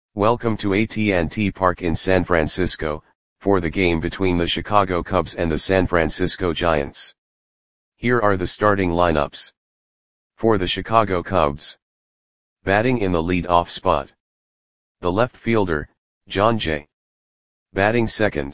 Welcome to AT&T Park in San Francisco, for the game between the Chicago Cubs and the San Francisco Giants. Here are the starting lineups. For the Chicago Cubs. Batting in the lead-off spot. The left fielder, Jon Jay. Batting second.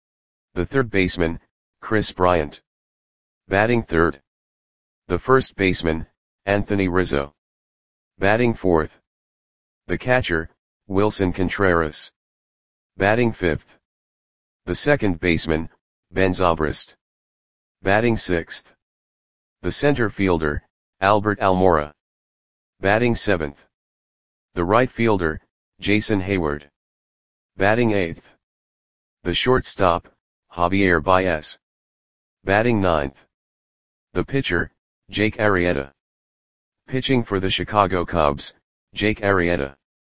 The third baseman, Kris Bryant. Batting third. The first baseman, Anthony Rizzo. Batting fourth. The catcher, Willson Contreras. Batting fifth. The second baseman, Ben Zobrist. Batting sixth. The center fielder, Albert Almora. Batting seventh. The right fielder, Jason Heyward. Batting eighth. The shortstop, Javier Baez. Batting ninth. The pitcher, Jake Arrieta. Pitching for the Chicago Cubs, Jake Arrieta.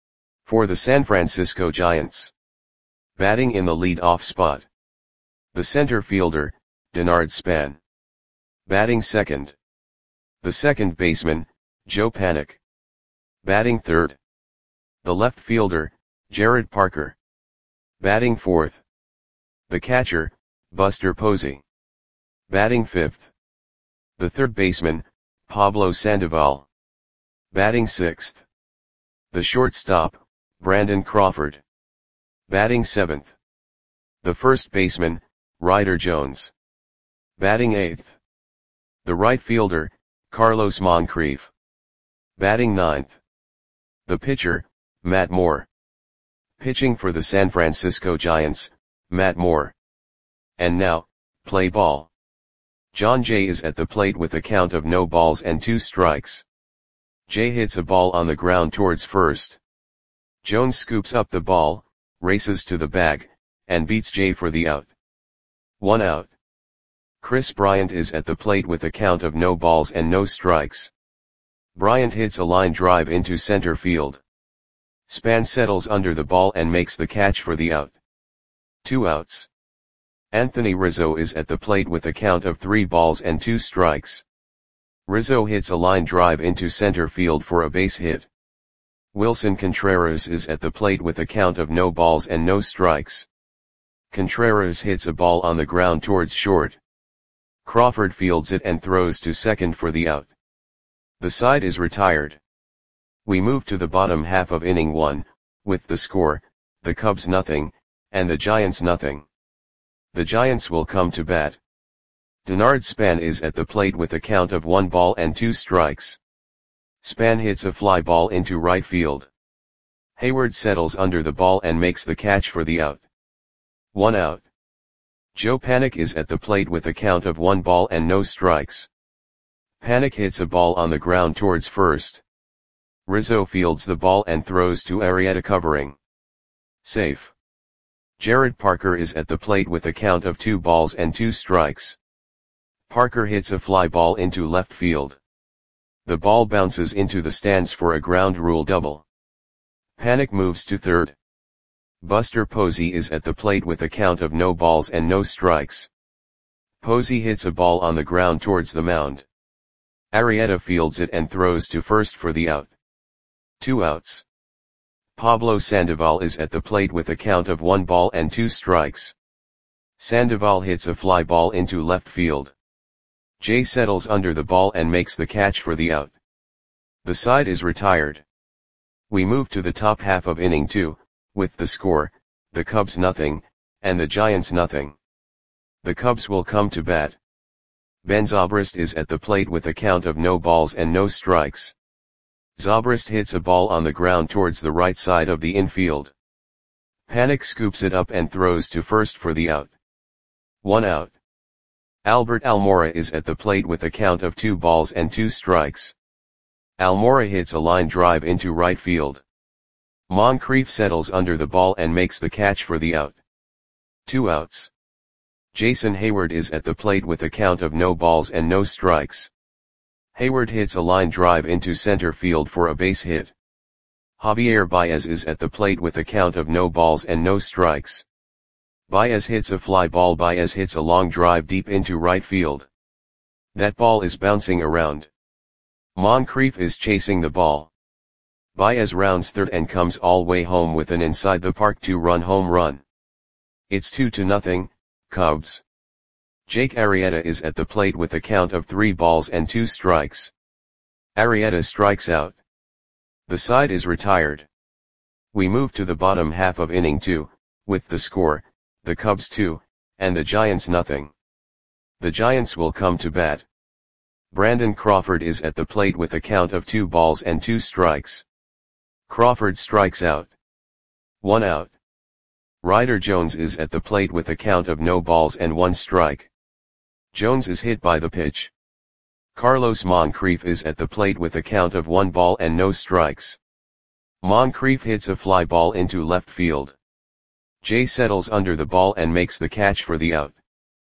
For the San Francisco Giants. Batting in the lead-off spot. The center fielder, Denard Span. Batting second. The second baseman, Joe Panik. Batting third. The left fielder, Jarrod Parker. Batting fourth. The catcher, Buster Posey. Batting fifth. The third baseman, Pablo Sandoval. Batting sixth. The shortstop, Brandon Crawford. Batting seventh. The first baseman, Ryder Jones. Batting eighth. The right fielder, Carlos Moncrief. Batting ninth. The pitcher, Matt Moore. Pitching for the San Francisco Giants, Matt Moore. And now, play ball. Jon Jay is at the plate with a count of no balls and 2 strikes. Jay hits a ball on the ground towards first. Jones scoops up the ball, races to the bag, and beats Jay for the out. 1 out. Kris Bryant is at the plate with a count of no balls and no strikes. Bryant hits a line drive into center field. Span settles under the ball and makes the catch for the out. 2 outs. Anthony Rizzo is at the plate with a count of 3 balls and 2 strikes. Rizzo hits a line drive into center field for a base hit. Willson Contreras is at the plate with a count of no balls and no strikes. Contreras hits a ball on the ground towards short. Crawford fields it and throws to second for the out. The side is retired. We move to the bottom half of inning 1, with the score, the Cubs nothing, and the Giants nothing. The Giants will come to bat. Denard Span is at the plate with a count of 1 ball and 2 strikes. Span hits a fly ball into right field. Heyward settles under the ball and makes the catch for the out. 1 out. Joe Panik is at the plate with a count of 1 ball and no strikes. Panik hits a ball on the ground towards first. Rizzo fields the ball and throws to Arrieta covering. Safe. Jarrod Parker is at the plate with a count of 2 balls and 2 strikes. Parker hits a fly ball into left field. The ball bounces into the stands for a ground rule double. Panik moves to third. Buster Posey is at the plate with a count of no balls and no strikes. Posey hits a ball on the ground towards the mound. Arrieta fields it and throws to first for the out. 2 outs. Pablo Sandoval is at the plate with a count of 1 ball and 2 strikes. Sandoval hits a fly ball into left field. Jay settles under the ball and makes the catch for the out. The side is retired. We move to the top half of inning 2, with the score, the Cubs nothing, and the Giants nothing. The Cubs will come to bat. Ben Zobrist is at the plate with a count of no balls and no strikes. Zobrist hits a ball on the ground towards the right side of the infield. Panik scoops it up and throws to first for the out. 1 out. Albert Almora is at the plate with a count of 2 balls and 2 strikes. Almora hits a line drive into right field. Moncrief settles under the ball and makes the catch for the out. 2 outs. Jason Heyward is at the plate with a count of no balls and no strikes. Heyward hits a line drive into center field for a base hit. Javier Baez is at the plate with a count of no balls and no strikes. Baez hits a fly ball. Baez hits a long drive deep into right field. That ball is bouncing around. Moncrief is chasing the ball. Baez rounds third and comes all way home with an inside the park 2-run home run. It's 2-0, Cubs. Jake Arrieta is at the plate with a count of 3 balls and 2 strikes. Arrieta strikes out. The side is retired. We move to the bottom half of inning 2, with the score, the Cubs 2, and the Giants nothing. The Giants will come to bat. Brandon Crawford is at the plate with a count of 2 balls and 2 strikes. Crawford strikes out. 1 out. Ryder Jones is at the plate with a count of no balls and 1 strike. Jones is hit by the pitch. Carlos Moncrief is at the plate with a count of 1 ball and no strikes. Moncrief hits a fly ball into left field. Jay settles under the ball and makes the catch for the out.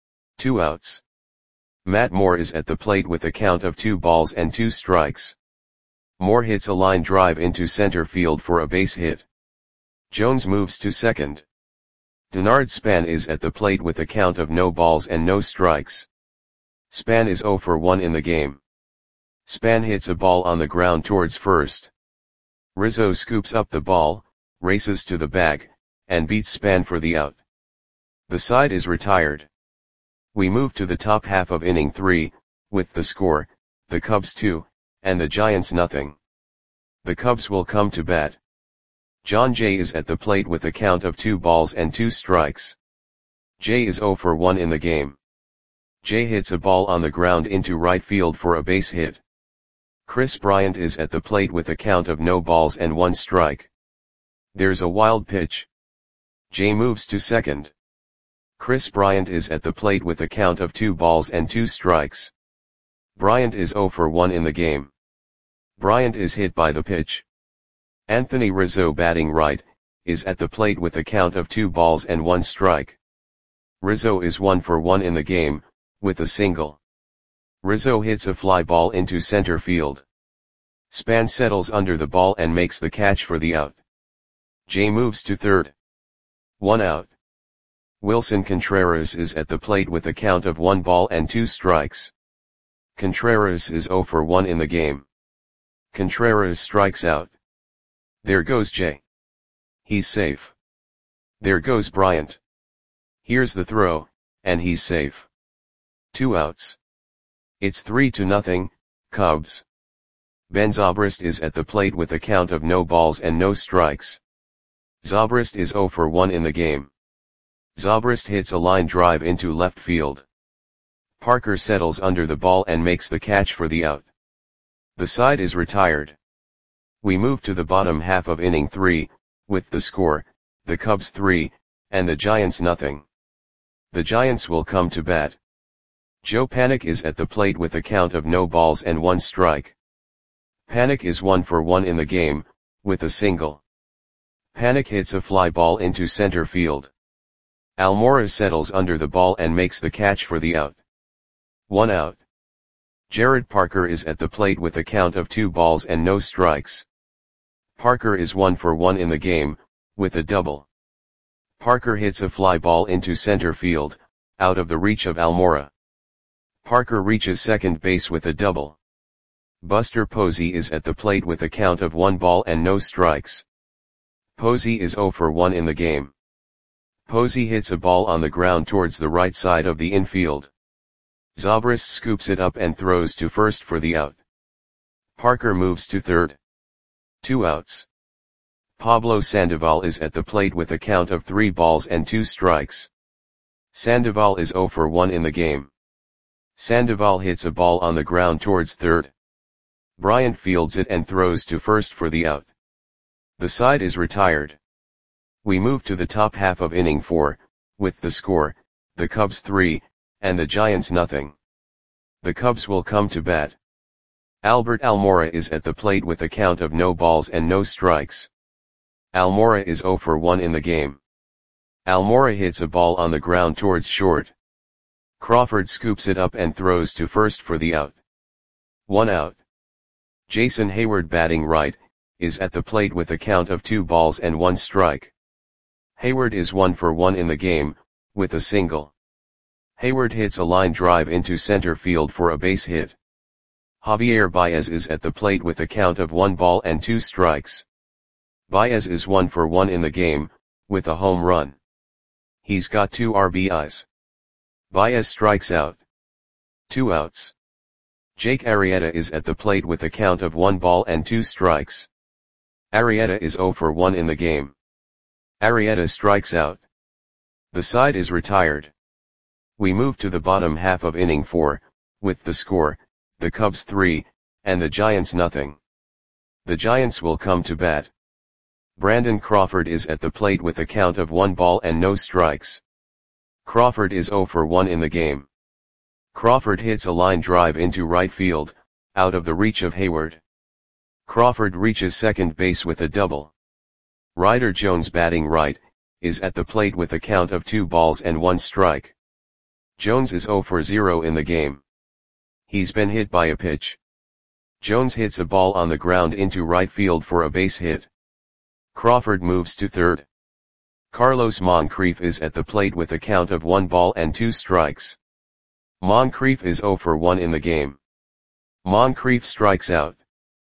2 outs. Matt Moore is at the plate with a count of 2 balls and 2 strikes. Moore hits a line drive into center field for a base hit. Jones moves to second. Denard Span is at the plate with a count of no balls and no strikes. Span is 0 for 1 in the game. Span hits a ball on the ground towards first. Rizzo scoops up the ball, races to the bag, and beats Span for the out. The side is retired. We move to the top half of inning 3, with the score, the Cubs 2, and the Giants nothing. The Cubs will come to bat. John Jay is at the plate with a count of 2 balls and 2 strikes. Jay is 0 for 1 in the game. Jay hits a ball on the ground into right field for a base hit. Chris Bryant is at the plate with a count of no balls and 1 strike. There's a wild pitch. Jay moves to second. Chris Bryant is at the plate with a count of 2 balls and 2 strikes. Bryant is 0 for 1 in the game. Bryant is hit by the pitch. Anthony Rizzo batting right, is at the plate with a count of 2 balls and 1 strike. Rizzo is 1 for 1 in the game, with a single. Rizzo hits a fly ball into center field. Span settles under the ball and makes the catch for the out. Jay moves to third. 1 out. Wilson Contreras is at the plate with a count of 1 ball and 2 strikes. Contreras is 0 for 1 in the game. Contreras strikes out. There goes Jay. He's safe. There goes Bryant. Here's the throw, and he's safe. 2 outs. It's 3-0, Cubs. Ben Zobrist is at the plate with a count of no balls and no strikes. Zobrist is 0 for 1 in the game. Zobrist hits a line drive into left field. Parker settles under the ball and makes the catch for the out. The side is retired. We move to the bottom half of inning 3, with the score, the Cubs 3, and the Giants nothing. The Giants will come to bat. Joe Panik is at the plate with a count of no balls and 1 strike. Panik is 1 for 1 in the game, with a single. Panik hits a fly ball into center field. Almora settles under the ball and makes the catch for the out. 1 out. Jared Parker is at the plate with a count of 2 balls and no strikes. Parker is 1 for 1 in the game, with a double. Parker hits a fly ball into center field, out of the reach of Almora. Parker reaches second base with a double. Buster Posey is at the plate with a count of 1 ball and no strikes. Posey is 0 for 1 in the game. Posey hits a ball on the ground towards the right side of the infield. Zobrist scoops it up and throws to first for the out. Parker moves to third. 2 outs. Pablo Sandoval is at the plate with a count of 3 balls and 2 strikes. Sandoval is 0 for 1 in the game. Sandoval hits a ball on the ground towards third. Bryant fields it and throws to first for the out. The side is retired. We move to the top half of inning 4, with the score, the Cubs 3, and the Giants nothing. The Cubs will come to bat. Albert Almora is at the plate with a count of no balls and no strikes. Almora is 0 for 1 in the game. Almora hits a ball on the ground towards short. Crawford scoops it up and throws to first for the out. 1 out. Jason Hayward batting right, is at the plate with a count of 2 balls and 1 strike. Hayward is 1 for 1 in the game, with a single. Hayward hits a line drive into center field for a base hit. Javier Baez is at the plate with a count of 1 ball and 2 strikes. Baez is 1 for 1 in the game, with a home run. He's got 2 RBIs. Baez strikes out. 2 outs. Jake Arrieta is at the plate with a count of 1 ball and 2 strikes. Arrieta is 0 for 1 in the game. Arrieta strikes out. The side is retired. We move to the bottom half of inning 4, with the score, the Cubs 3, and the Giants nothing. The Giants will come to bat. Brandon Crawford is at the plate with a count of 1 ball and no strikes. Crawford is 0 for 1 in the game. Crawford hits a line drive into right field, out of the reach of Hayward. Crawford reaches second base with a double. Ryder Jones, batting right, is at the plate with a count of 2 balls and 1 strike. Jones is 0 for 0 in the game. He's been hit by a pitch. Jones hits a ball on the ground into right field for a base hit. Crawford moves to third. Carlos Moncrief is at the plate with a count of 1 ball and 2 strikes. Moncrief is 0 for 1 in the game. Moncrief strikes out.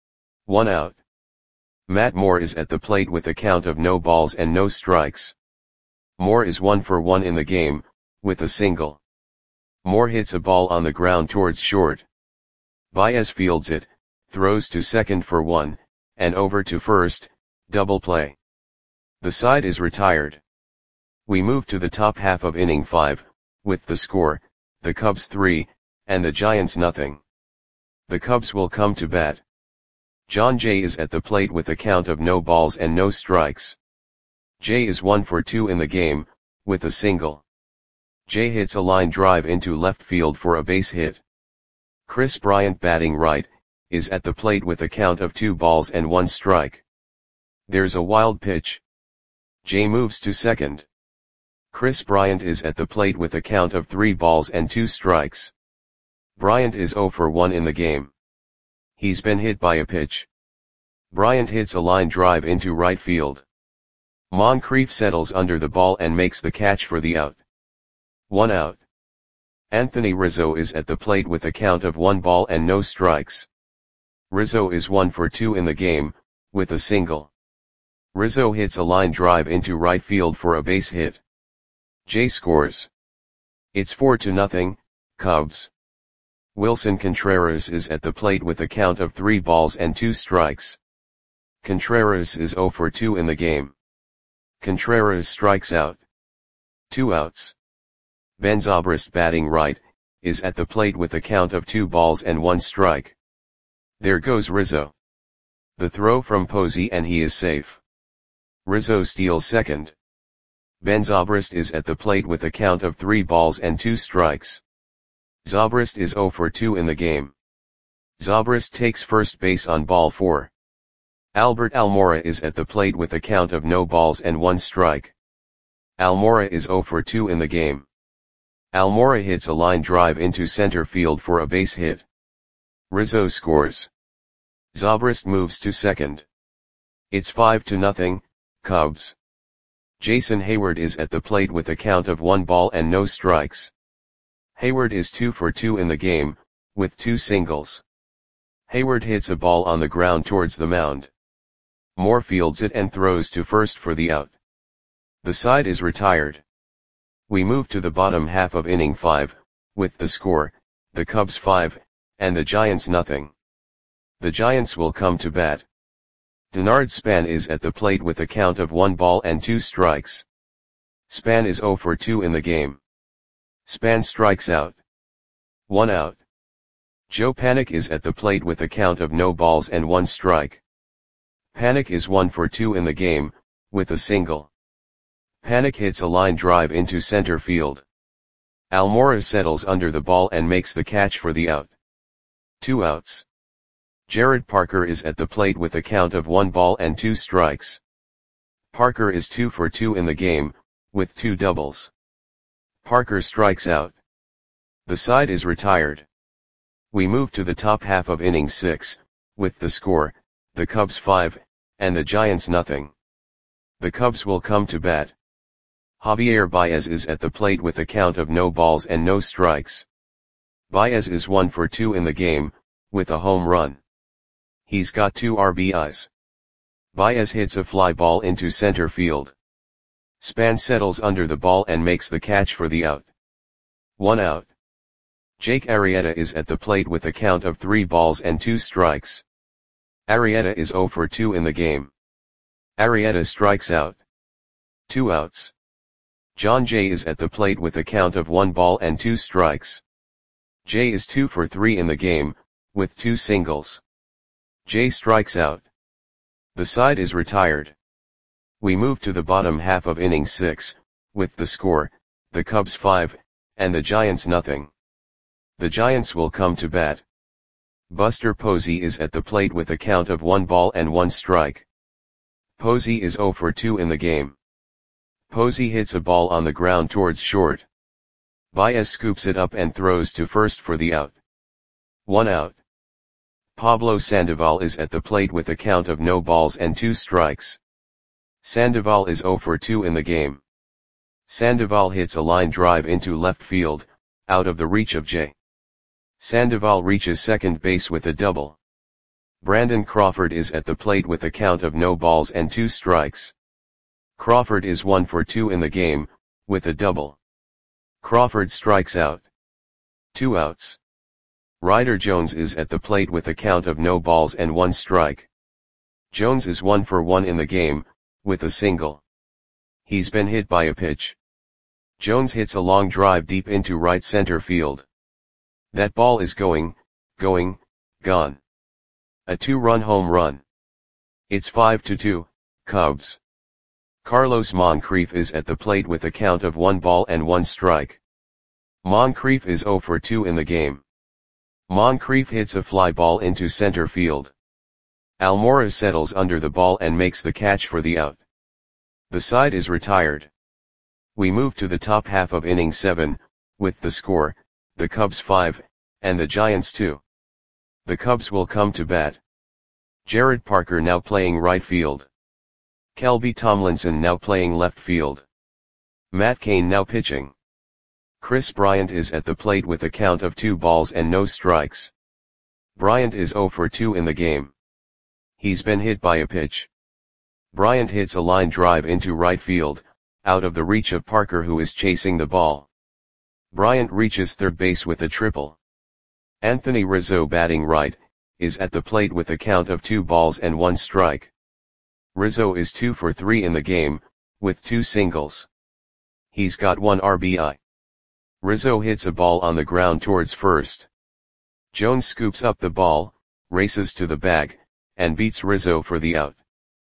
1 out. Matt Moore is at the plate with a count of no balls and no strikes. Moore is 1 for 1 in the game, with a single. Moore hits a ball on the ground towards short. Baez fields it, throws to second for 1, and over to first, double play. The side is retired. We move to the top half of inning 5, with the score, the Cubs 3, and the Giants nothing. The Cubs will come to bat. John Jay is at the plate with a count of no balls and no strikes. Jay is 1 for 2 in the game, with a single. Jay hits a line drive into left field for a base hit. Chris Bryant, batting right, is at the plate with a count of 2 balls and 1 strike. There's a wild pitch. Jay moves to second. Chris Bryant is at the plate with a count of 3 balls and 2 strikes. Bryant is 0 for 1 in the game. He's been hit by a pitch. Bryant hits a line drive into right field. Moncrief settles under the ball and makes the catch for the out. 1 out. Anthony Rizzo is at the plate with a count of 1 ball and no strikes. Rizzo is 1 for 2 in the game, with a single. Rizzo hits a line drive into right field for a base hit. Jay scores. It's 4-0, Cubs. Wilson Contreras is at the plate with a count of 3 balls and 2 strikes. Contreras is 0 for 2 in the game. Contreras strikes out. 2 outs. Ben Zobrist, batting right, is at the plate with a count of 2 balls and 1 strike. There goes Rizzo. The throw from Posey and he is safe. Rizzo steals second. Ben Zobrist is at the plate with a count of 3 balls and 2 strikes. Zobrist is 0 for 2 in the game. Zobrist takes first base on ball 4. Albert Almora is at the plate with a count of no balls and 1 strike. Almora is 0 for 2 in the game. Almora hits a line drive into center field for a base hit. Rizzo scores. Zobrist moves to second. It's 5-0, Cubs. Jason Hayward is at the plate with a count of 1 ball and no strikes. Hayward is 2 for 2 in the game, with 2 singles. Hayward hits a ball on the ground towards the mound. Moore fields it and throws to first for the out. The side is retired. We move to the bottom half of inning 5, with the score, the Cubs 5, and the Giants nothing. The Giants will come to bat. Denard Span is at the plate with a count of 1 ball and 2 strikes. Span is 0 for 2 in the game. Span strikes out. 1 out. Joe Panik is at the plate with a count of no balls and 1 strike. Panik is 1 for 2 in the game, with a single. Panik hits a line drive into center field. Almora settles under the ball and makes the catch for the out. 2 outs. Jared Parker is at the plate with a count of 1 ball and 2 strikes. Parker is 2 for 2 in the game, with 2 doubles. Parker strikes out. The side is retired. We move to the top half of inning 6, with the score, the Cubs 5, and the Giants nothing. The Cubs will come to bat. Javier Baez is at the plate with a count of no balls and no strikes. Baez is 1 for 2 in the game, with a home run. He's got 2 RBIs. Baez hits a fly ball into center field. Span settles under the ball and makes the catch for the out. 1 out. Jake Arrieta is at the plate with a count of 3 balls and 2 strikes. Arrieta is 0 for 2 in the game. Arrieta strikes out. 2 outs. John Jay is at the plate with a count of 1 ball and 2 strikes. Jay is 2 for 3 in the game, with 2 singles. Jay strikes out. The side is retired. We move to the bottom half of inning 6, with the score, the Cubs 5, and the Giants nothing. The Giants will come to bat. Buster Posey is at the plate with a count of 1 ball and 1 strike. Posey is 0 for 2 in the game. Posey hits a ball on the ground towards short. Baez scoops it up and throws to first for the out. 1 out. Pablo Sandoval is at the plate with a count of no balls and 2 strikes. Sandoval is 0 for 2 in the game. Sandoval hits a line drive into left field, out of the reach of Jay. Sandoval reaches second base with a double. Brandon Crawford is at the plate with a count of no balls and 2 strikes. Crawford is 1 for 2 in the game, with a double. Crawford strikes out. 2 outs. Ryder Jones is at the plate with a count of no balls and 1 strike. Jones is 1 for 1 in the game, with a single. He's been hit by a pitch. Jones hits a long drive deep into right center field. That ball is gone. A 2-run home run. It's 5-2, Cubs. Carlos Moncrief is at the plate with a count of 1 ball and 1 strike. Moncrief is 0 for 2 in the game. Moncrief hits a fly ball into center field. Almora settles under the ball and makes the catch for the out. The side is retired. We move to the top half of inning 7, with the score, the Cubs 5, and the Giants 2. The Cubs will come to bat. Jared Parker now playing right field. Kelby Tomlinson now playing left field. Matt Cain now pitching. Chris Bryant is at the plate with a count of 2 balls and no strikes. Bryant is 0 for 2 in the game. He's been hit by a pitch. Bryant hits a line drive into right field, out of the reach of Parker who is chasing the ball. Bryant reaches third base with a triple. Anthony Rizzo batting right, is at the plate with a count of 2 balls and 1 strike. Rizzo is 2 for 3 in the game, with 2 singles. He's got 1 RBI. Rizzo hits a ball on the ground towards first. Jones scoops up the ball, races to the bag, and beats Rizzo for the out.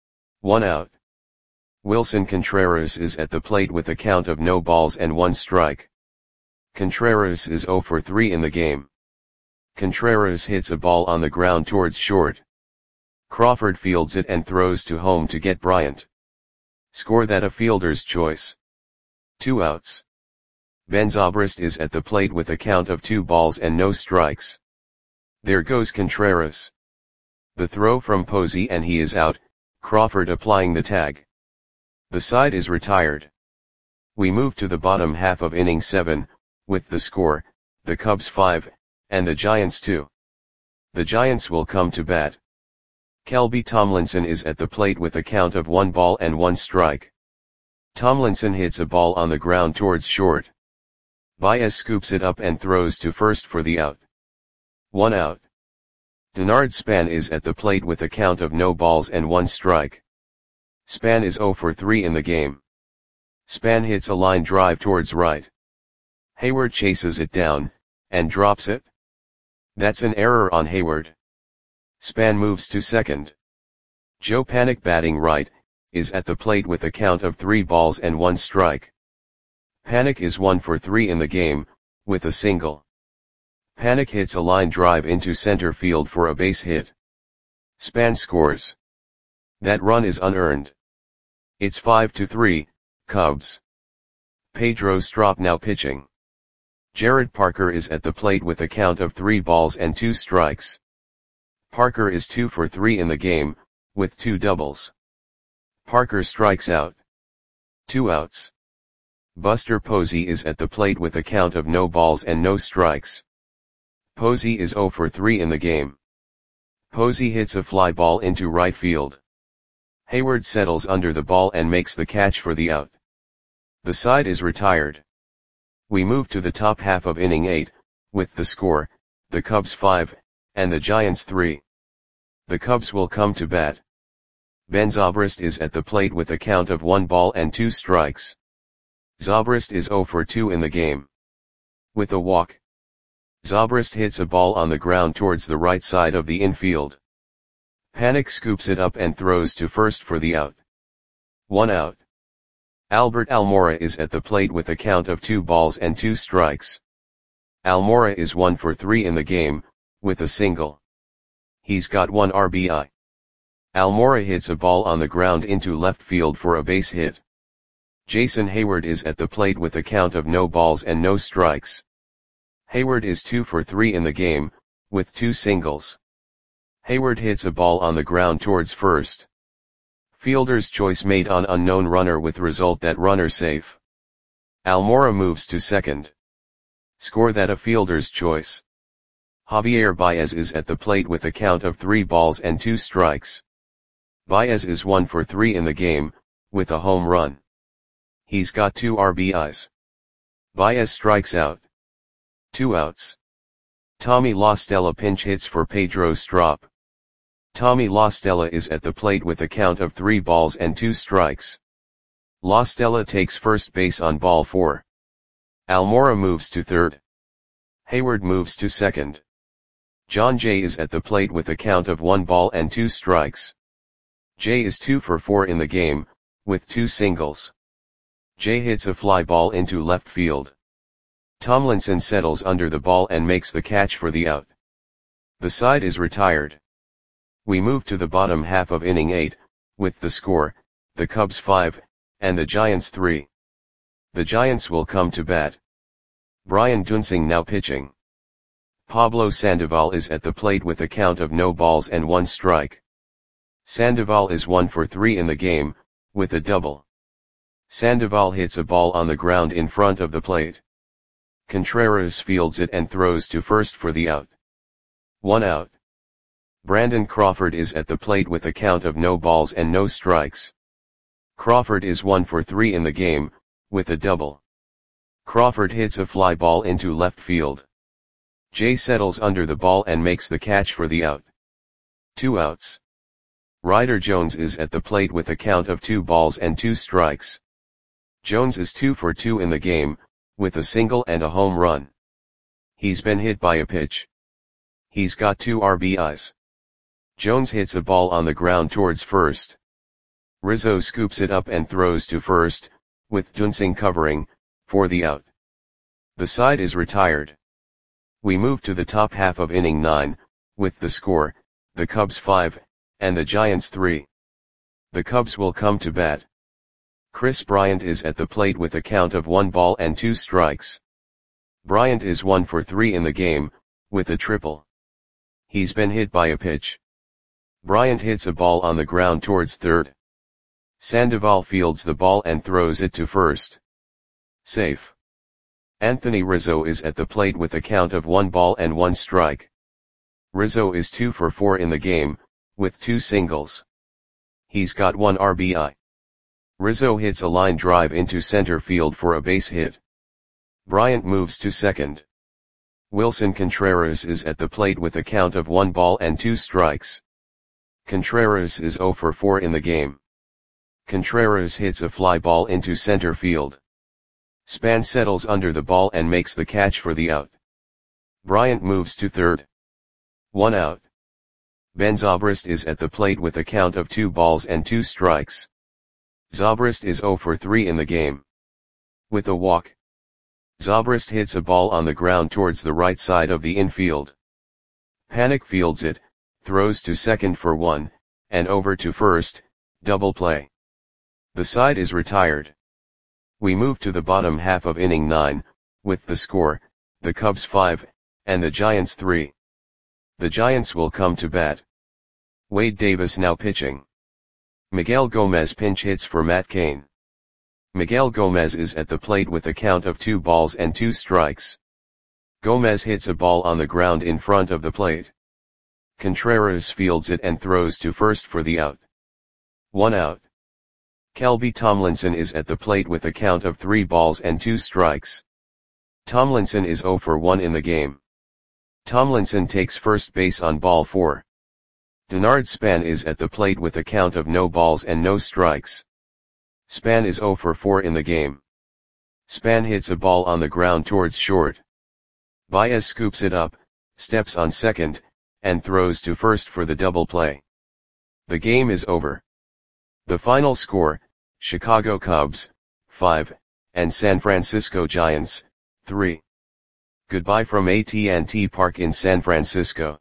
1 out. Wilson Contreras is at the plate with a count of no balls and 1 strike. Contreras is 0 for 3 in the game. Contreras hits a ball on the ground towards short. Crawford fields it and throws to home to get Bryant. Score that a fielder's choice. 2 outs. Ben Zobrist is at the plate with a count of 2 balls and no strikes. There goes Contreras. The throw from Posey and he is out, Crawford applying the tag. The side is retired. We move to the bottom half of inning 7, with the score, the Cubs 5, and the Giants 2. The Giants will come to bat. Kelby Tomlinson is at the plate with a count of 1 ball and 1 strike. Tomlinson hits a ball on the ground towards short. Baez scoops it up and throws to first for the out. 1 out. Denard Span is at the plate with a count of no balls and 1 strike. Span is 0 for 3 in the game. Span hits a line drive towards right. Hayward chases it down, and drops it. That's an error on Hayward. Span moves to second. Joe Panik batting right, is at the plate with a count of 3 balls and 1 strike. Panik is 1 for 3 in the game, with a single. Panik hits a line drive into center field for a base hit. Span scores. That run is unearned. It's 5-3, Cubs. Pedro Strop now pitching. Jared Parker is at the plate with a count of 3 balls and 2 strikes. Parker is 2 for 3 in the game, with 2 doubles. Parker strikes out. 2 outs. Buster Posey is at the plate with a count of no balls and no strikes. Posey is 0 for 3 in the game. Posey hits a fly ball into right field. Hayward settles under the ball and makes the catch for the out. The side is retired. We move to the top half of inning 8, with the score, the Cubs 5, and the Giants 3. The Cubs will come to bat. Ben Zobrist is at the plate with a count of 1 ball and 2 strikes. Zobrist is 0 for 2 in the game. With a walk, Zobrist hits a ball on the ground towards the right side of the infield. Panik scoops it up and throws to first for the out. 1 out. Albert Almora is at the plate with a count of 2 balls and 2 strikes. Almora is 1 for 3 in the game, with a single. He's got 1 RBI. Almora hits a ball on the ground into left field for a base hit. Jason Hayward is at the plate with a count of no balls and no strikes. Hayward is 2 for 3 in the game, with 2 singles. Hayward hits a ball on the ground towards first. Fielder's choice made on unknown runner with result that runner safe. Almora moves to second. Score that a fielder's choice. Javier Baez is at the plate with a count of 3 balls and 2 strikes. Baez is 1 for 3 in the game, with a home run. He's got 2 RBIs. Baez strikes out. 2 outs. Tommy La Stella pinch hits for Pedro Strop. Tommy La Stella is at the plate with a count of 3 balls and 2 strikes. La Stella takes first base on ball 4. Almora moves to third. Hayward moves to second. John Jay is at the plate with a count of 1 ball and 2 strikes. Jay is 2 for 4 in the game, with 2 singles. Jay hits a fly ball into left field. Tomlinson settles under the ball and makes the catch for the out. The side is retired. We move to the bottom half of inning 8, with the score, the Cubs 5, and the Giants 3. The Giants will come to bat. Brian Duensing now pitching. Pablo Sandoval is at the plate with a count of no balls and 1 strike. Sandoval is 1 for 3 in the game, with a double. Sandoval hits a ball on the ground in front of the plate. Contreras fields it and throws to first for the out. 1 out. Brandon Crawford is at the plate with a count of no balls and no strikes. Crawford is 1 for 3 in the game, with a double. Crawford hits a fly ball into left field. Jay settles under the ball and makes the catch for the out. 2 outs. Ryder Jones is at the plate with a count of 2 balls and 2 strikes. Jones is 2 for 2 in the game, with a single and a home run. He's been hit by a pitch. He's got 2 RBIs. Jones hits a ball on the ground towards first. Rizzo scoops it up and throws to first, with Duensing covering, for the out. The side is retired. We move to the top half of inning 9, with the score, the Cubs 5, and the Giants 3. The Cubs will come to bat. Chris Bryant is at the plate with a count of 1 ball and 2 strikes. Bryant is 1 for 3 in the game, with a triple. He's been hit by a pitch. Bryant hits a ball on the ground towards third. Sandoval fields the ball and throws it to first. Safe. Anthony Rizzo is at the plate with a count of 1 ball and 1 strike. Rizzo is 2 for 4 in the game, with 2 singles. He's got 1 RBI. Rizzo hits a line drive into center field for a base hit. Bryant moves to second. Wilson Contreras is at the plate with a count of 1 ball and 2 strikes. Contreras is 0 for 4 in the game. Contreras hits a fly ball into center field. Span settles under the ball and makes the catch for the out. Bryant moves to third. 1 out. Ben Zobrist is at the plate with a count of 2 balls and 2 strikes. Zobrist is 0 for 3 in the game. With a walk, Zobrist hits a ball on the ground towards the right side of the infield. Panik fields it, throws to second for 1, and over to first, double play. The side is retired. We move to the bottom half of inning 9, with the score, the Cubs 5, and the Giants 3. The Giants will come to bat. Wade Davis now pitching. Miguel Gomez pinch hits for Matt Cain. Miguel Gomez is at the plate with a count of 2 balls and 2 strikes. Gomez hits a ball on the ground in front of the plate. Contreras fields it and throws to first for the out. 1 out. Kelby Tomlinson is at the plate with a count of 3 balls and 2 strikes. Tomlinson is 0 for 1 in the game. Tomlinson takes first base on ball 4. Denard Span is at the plate with a count of no balls and no strikes. Span is 0 for 4 in the game. Span hits a ball on the ground towards short. Baez scoops it up, steps on second, and throws to first for the double play. The game is over. The final score, Chicago Cubs, 5, and San Francisco Giants, 3. Goodbye from AT&T Park in San Francisco.